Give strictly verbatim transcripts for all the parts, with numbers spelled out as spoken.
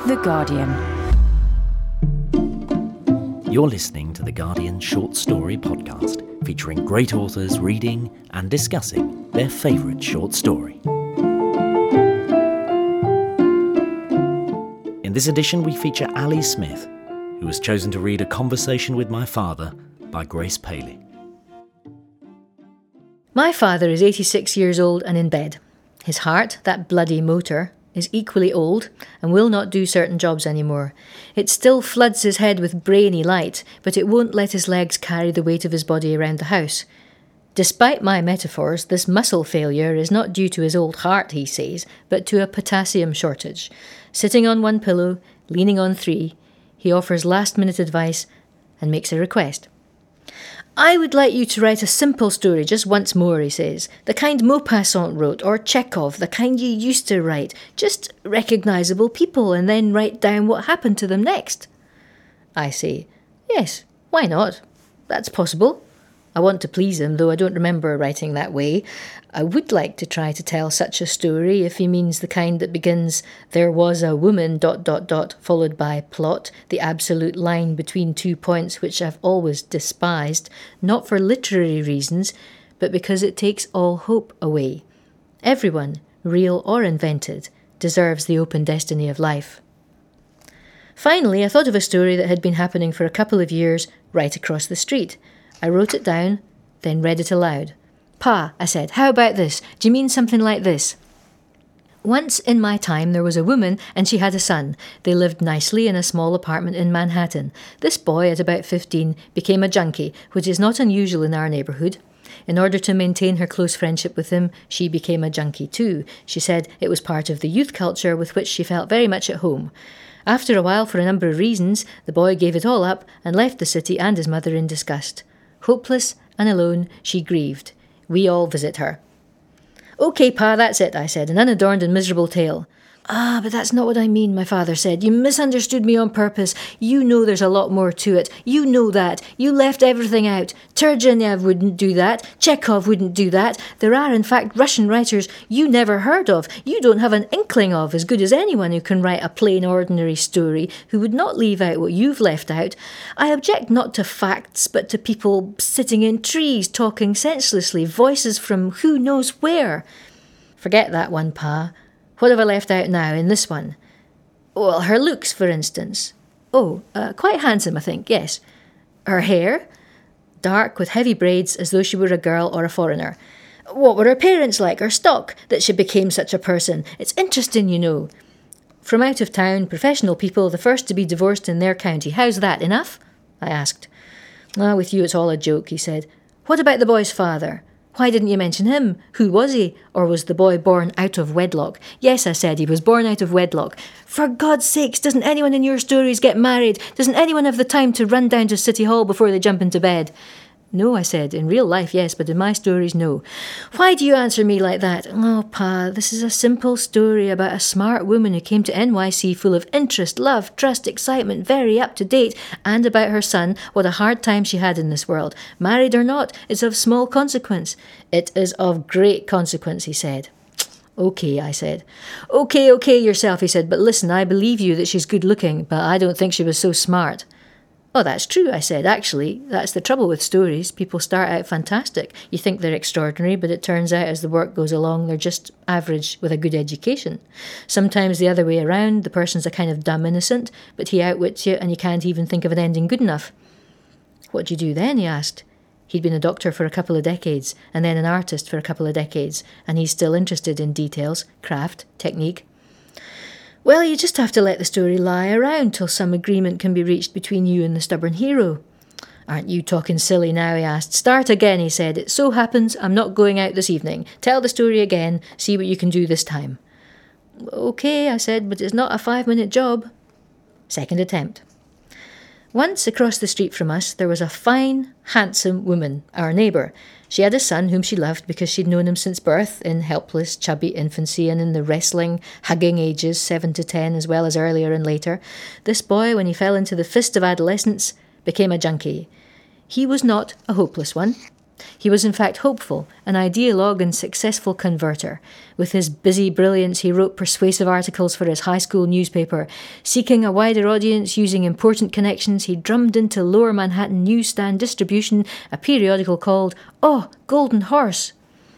The Guardian. You're listening to The Guardian Short Story Podcast, featuring great authors reading and discussing their favourite short story. In this edition, we feature Ali Smith, who has chosen to read A Conversation with My Father by Grace Paley. My father is eighty-six years old and in bed. His heart, that bloody motor, is equally old and will not do certain jobs anymore. It still floods his head with brainy light, but it won't let his legs carry the weight of his body around the house. Despite my metaphors, this muscle failure is not due to his old heart, he says, but to a potassium shortage. Sitting on one pillow, leaning on three, he offers last-minute advice and makes a request. I would like you to write a simple story just once more, he says. The kind Maupassant wrote, or Chekhov, the kind you used to write. Just recognisable people, and then write down what happened to them next. I say, yes, why not? That's possible. I want to please him, though I don't remember writing that way. I would like to try to tell such a story if he means the kind that begins, there was a woman, dot, dot, dot, followed by plot, the absolute line between two points which I've always despised, not for literary reasons, but because it takes all hope away. Everyone, real or invented, deserves the open destiny of life. Finally, I thought of a story that had been happening for a couple of years right across the street. I wrote it down, then read it aloud. Pa, I said, how about this? Do you mean something like this? Once in my time there was a woman and she had a son. They lived nicely in a small apartment in Manhattan. This boy, at about fifteen, became a junkie, which is not unusual in our neighbourhood. In order to maintain her close friendship with him, she became a junkie too. She said it was part of the youth culture with which she felt very much at home. After a while, for a number of reasons, the boy gave it all up and left the city and his mother in disgust. Hopeless and alone, she grieved. We all visit her. OK, Pa, that's it, I said, an unadorned and miserable tale. Ah, but that's not what I mean, my father said. You misunderstood me on purpose. You know there's a lot more to it. You know that. You left everything out. Turgenev wouldn't do that. Chekhov wouldn't do that. There are, in fact, Russian writers you never heard of, you don't have an inkling of, as good as anyone who can write a plain, ordinary story, who would not leave out what you've left out. I object not to facts, but to people sitting in trees, talking senselessly, voices from who knows where. Forget that one, Pa. What have I left out now in this one? Well, her looks, for instance. Oh, uh, quite handsome, I think, yes. Her hair? Dark with heavy braids as though she were a girl or a foreigner. What were her parents like, her stock, that she became such a person? It's interesting, you know. From out of town, professional people, the first to be divorced in their county. How's that, enough? I asked. Ah, with you it's all a joke, he said. What about the boy's father? Why didn't you mention him? Who was he? Or was the boy born out of wedlock? Yes, I said, he was born out of wedlock. For God's sakes, doesn't anyone in your stories get married? Doesn't anyone have the time to run down to City Hall before they jump into bed? No, I said, in real life, yes, but in my stories, no. Why do you answer me like that? Oh, Pa, this is a simple story about a smart woman who came to N Y C full of interest, love, trust, excitement, very up-to-date, and about her son, what a hard time she had in this world. Married or not, it's of small consequence. It is of great consequence, he said. OK, I said. OK, OK yourself, he said, but listen, I believe you that she's good-looking, but I don't think she was so smart. Oh, that's true, I said. Actually, that's the trouble with stories. People start out fantastic. You think they're extraordinary, but it turns out as the work goes along, they're just average with a good education. Sometimes the other way around, the person's a kind of dumb innocent, but he outwits you and you can't even think of an ending good enough. What do you do then, he asked. He'd been a doctor for a couple of decades, and then an artist for a couple of decades, and he's still interested in details, craft, technique. Well, you just have to let the story lie around till some agreement can be reached between you and the stubborn hero. Aren't you talking silly now, he asked. Start again, he said. It so happens I'm not going out this evening. Tell the story again, see what you can do this time. OK, I said, but it's not a five-minute job. Second attempt. Once across the street from us there was a fine, handsome woman, our neighbour. She had a son whom she loved because she'd known him since birth, in helpless, chubby infancy and in the wrestling, hugging ages, seven to ten, as well as earlier and later. This boy, when he fell into the fist of adolescence, became a junkie. He was not a hopeless one. He was in fact hopeful, an ideologue and successful converter. With his busy brilliance, he wrote persuasive articles for his high school newspaper. Seeking a wider audience using important connections, he drummed into Lower Manhattan newsstand distribution a periodical called Oh, Golden Horse.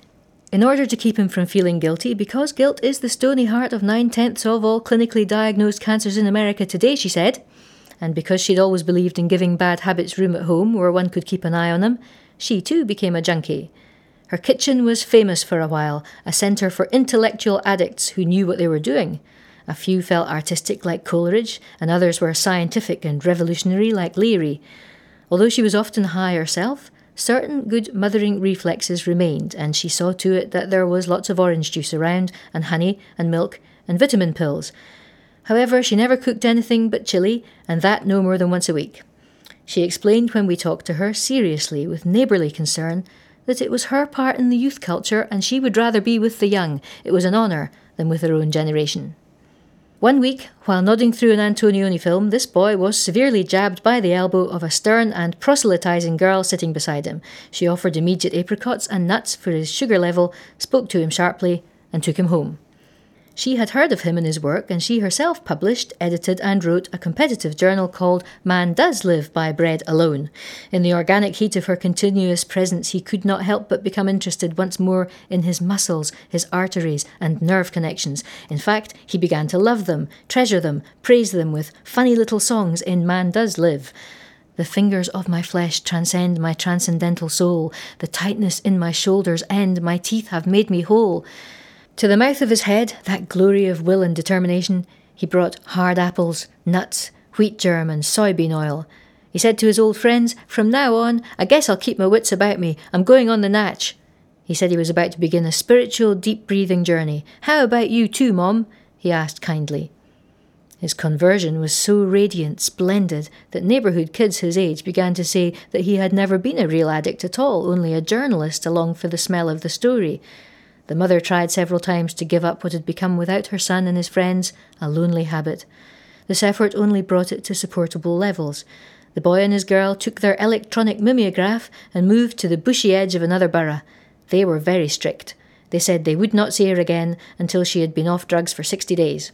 In order to keep him from feeling guilty, because guilt is the stony heart of nine-tenths of all clinically diagnosed cancers in America today, she said, and because she'd always believed in giving bad habits room at home where one could keep an eye on them, she too became a junkie. Her kitchen was famous for a while, a centre for intellectual addicts who knew what they were doing. A few felt artistic like Coleridge, and others were scientific and revolutionary like Leary. Although she was often high herself, certain good mothering reflexes remained, and she saw to it that there was lots of orange juice around, and honey, and milk, and vitamin pills. However, she never cooked anything but chili, and that no more than once a week. She explained when we talked to her, seriously, with neighbourly concern, that it was her part in the youth culture and she would rather be with the young, it was an honour, than with her own generation. One week, while nodding through an Antonioni film, this boy was severely jabbed by the elbow of a stern and proselytising girl sitting beside him. She offered immediate apricots and nuts for his sugar level, spoke to him sharply, and took him home. She had heard of him and his work, and she herself published, edited and wrote a competitive journal called Man Does Live by Bread Alone. In the organic heat of her continuous presence, he could not help but become interested once more in his muscles, his arteries and nerve connections. In fact, he began to love them, treasure them, praise them with funny little songs in Man Does Live. The fingers of my flesh transcend my transcendental soul. The tightness in my shoulders end, my teeth have made me whole. To the mouth of his head, that glory of will and determination, he brought hard apples, nuts, wheat germ and soybean oil. He said to his old friends, "From now on, I guess I'll keep my wits about me. I'm going on the natch." He said he was about to begin a spiritual, deep-breathing journey. "How about you too, Mom?" he asked kindly. His conversion was so radiant, splendid, that neighbourhood kids his age began to say that he had never been a real addict at all, only a journalist along for the smell of the story. The mother tried several times to give up what had become, without her son and his friends, a lonely habit. This effort only brought it to supportable levels. The boy and his girl took their electronic mimeograph and moved to the bushy edge of another borough. They were very strict. They said they would not see her again until she had been off drugs for sixty days.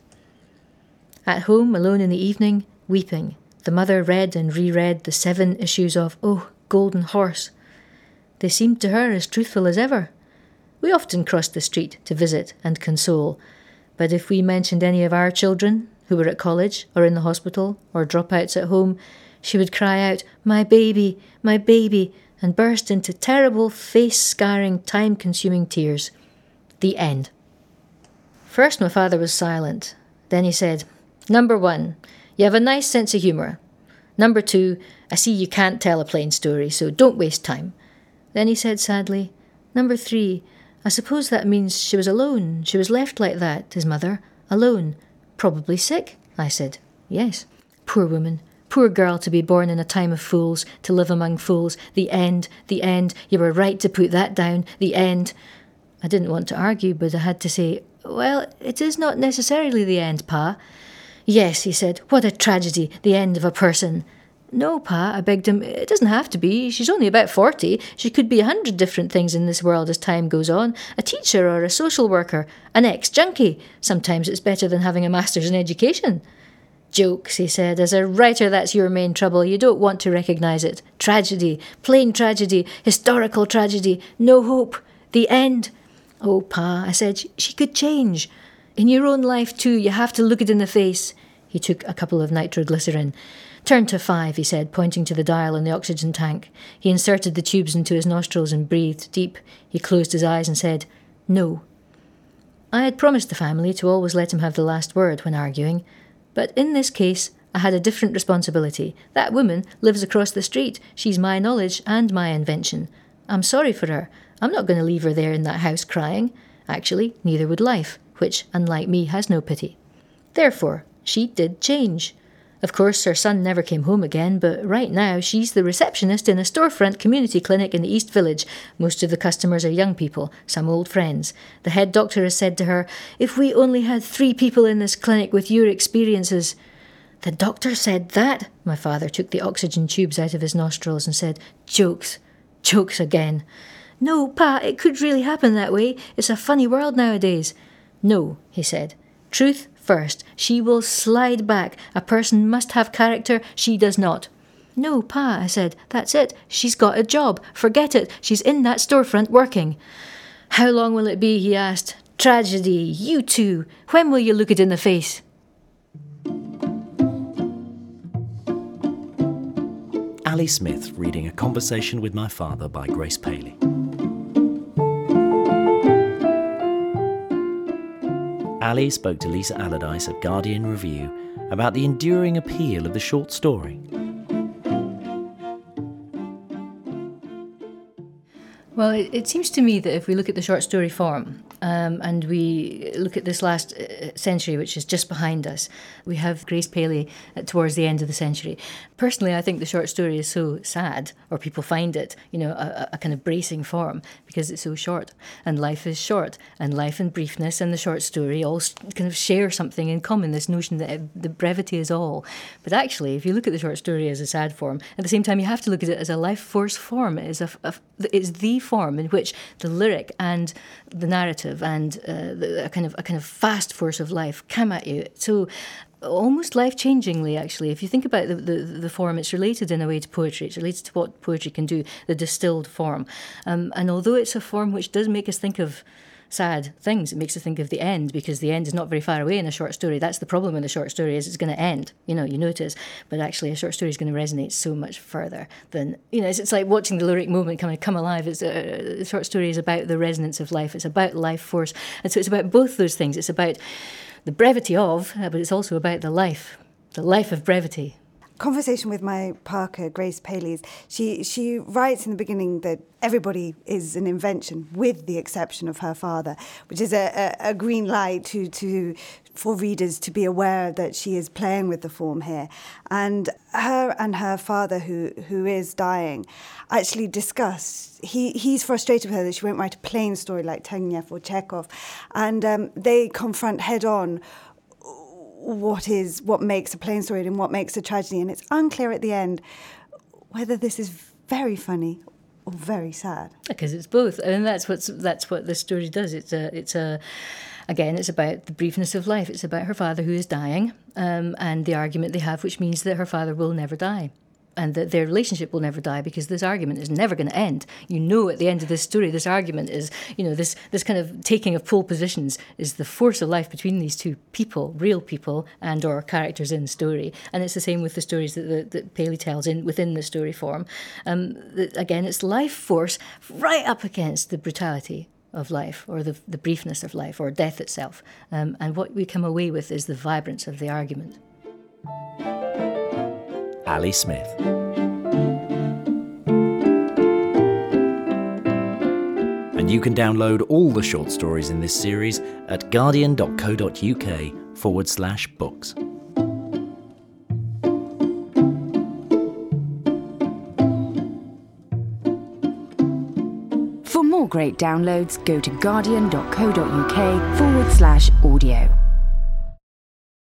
At home, alone in the evening, weeping, the mother read and reread the seven issues of Oh, Golden Horse. They seemed to her as truthful as ever. We often crossed the street to visit and console, but if we mentioned any of our children, who were at college or in the hospital or dropouts at home, she would cry out, "My baby, my baby," and burst into terrible, face-scarring, time-consuming tears. The end. First my father was silent. Then he said, "Number one, you have a nice sense of humour. Number two, I see you can't tell a plain story, so don't waste time." Then he said sadly, "Number three, I suppose that means she was alone. She was left like that, his mother, alone. Probably sick?" I said. "Yes." "Poor woman. Poor girl, to be born in a time of fools, to live among fools. The end, the end. You were right to put that down. The end." I didn't want to argue, but I had to say, "Well, it is not necessarily the end, Pa." "Yes," he said. "What a tragedy, the end of a person." "No, Pa," I begged him, "it doesn't have to be. She's only about forty. She could be a hundred different things in this world as time goes on. A teacher or a social worker, an ex-junkie. Sometimes it's better than having a master's in education." "Jokes," he said. "As a writer, that's your main trouble. You don't want to recognise it. Tragedy, plain tragedy, historical tragedy, no hope, the end." "Oh, Pa," I said, "she could change. In your own life, too, you have to look it in the face." He took a couple of nitroglycerin. "Turn to five," he said, pointing to the dial in the oxygen tank. He inserted the tubes into his nostrils and breathed deep. He closed his eyes and said, "No." I had promised the family to always let him have the last word when arguing, but in this case I had a different responsibility. That woman lives across the street. She's my knowledge and my invention. I'm sorry for her. I'm not going to leave her there in that house crying. Actually, neither would life, which, unlike me, has no pity. Therefore, she did change. Of course, her son never came home again, but right now she's the receptionist in a storefront community clinic in the East Village. Most of the customers are young people, some old friends. The head doctor has said to her, "If we only had three people in this clinic with your experiences." "The doctor said that?" My father took the oxygen tubes out of his nostrils and said, "Jokes. Jokes again. No, Pa, it could really happen that way. It's a funny world nowadays. No, he said. Truth first. She will slide back. A person must have character. She does not. No, Pa, I said. That's it. She's got a job. Forget it. She's in that storefront working. How long will it be, he asked. Tragedy, you too. When will you look it in the face? Ali Smith reading A Conversation with My Father by Grace Paley. Ali spoke to Lisa Allardyce of Guardian Review about the enduring appeal of the short story. Well, it, it seems to me that if we look at the short story form, um, and we look at this last uh, century, which is just behind us, we have Grace Paley uh, towards the end of the century. Personally, I think the short story is so sad, or people find it, you know, a, a kind of bracing form, because it's so short, and life is short, and life and briefness and the short story all kind of share something in common, this notion that the brevity is all. But actually, if you look at the short story as a sad form, at the same time you have to look at it as a life force form. It is a, a, it's the form in which the lyric and the narrative and uh, the, a kind of a kind of fast force of life come at you. So almost life-changingly, actually. If you think about the, the, the form, it's related in a way to poetry. It's related to what poetry can do, the distilled form. Um, and although it's a form which does make us think of sad things, it makes us think of the end, because the end is not very far away in a short story. That's the problem in a short story, is it's going to end. You know, you know it is. But actually, a short story is going to resonate so much further than, you know, it's, it's like watching the lyric moment kind of come alive. It's a, a short story is about the resonance of life. It's about life force. And so it's about both those things. It's about the brevity of, but it's also about the life, the life of brevity. Conversation with my Parker, Grace Paley's, she she writes in the beginning that everybody is an invention, with the exception of her father, which is a, a, a green light to to for readers to be aware that she is playing with the form here. And her and her father, who who is dying, actually discuss. He he's frustrated with her that she won't write a plain story like Turgenev or Chekhov, and um, they confront head on what is what makes a plain story and what makes a tragedy, and it's unclear at the end whether this is very funny or very sad. Because it's both, and that's what's that's what this story does. It's a it's a again, it's about the briefness of life. It's about her father who is dying, um, and the argument they have, which means that her father will never die, and that their relationship will never die, because this argument is never going to end. You know, at the end of this story, this argument is, you know, this this kind of taking of pole positions is the force of life between these two people, real people, and or characters in the story. And it's the same with the stories that, that, that Paley tells in within the story form. Um, the, again, it's life force right up against the brutality of life, or the, the briefness of life, or death itself. Um, and what we come away with is the vibrance of the argument. Ali Smith. And you can download all the short stories in this series at guardian.co.uk forward slash books. For more great downloads, go to guardian.co.uk forward slash audio.